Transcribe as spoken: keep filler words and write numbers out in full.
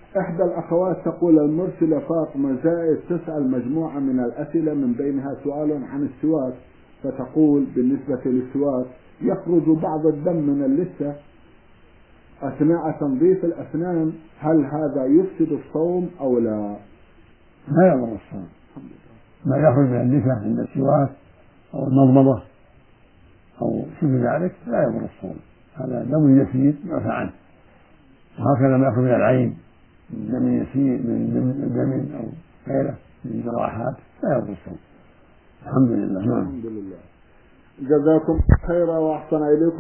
إحدى الأخوات تقول المرسلة فاطمة زائد تسأل مجموعة من الأسئلة من بينها سؤال عن السواك، فتقول بالنسبة للسواك يخرج بعض الدم من اللثة أثناء تنظيف الأسنان، هل هذا يفسد الصوم أو لا؟ لا يضر الصوم، ما يخرج من اللثة عند السواك أو المضمضة أو شبه ذلك لا يضر الصوم، هذا دم يسير يعفى عنه. وهكذا ما يخرج من العين من دم يسير من دم أو غيره من جراحات لا يضر الصوم. الحمد لله. الحمد لله. جزاكم خيرا وأحسن إليكم.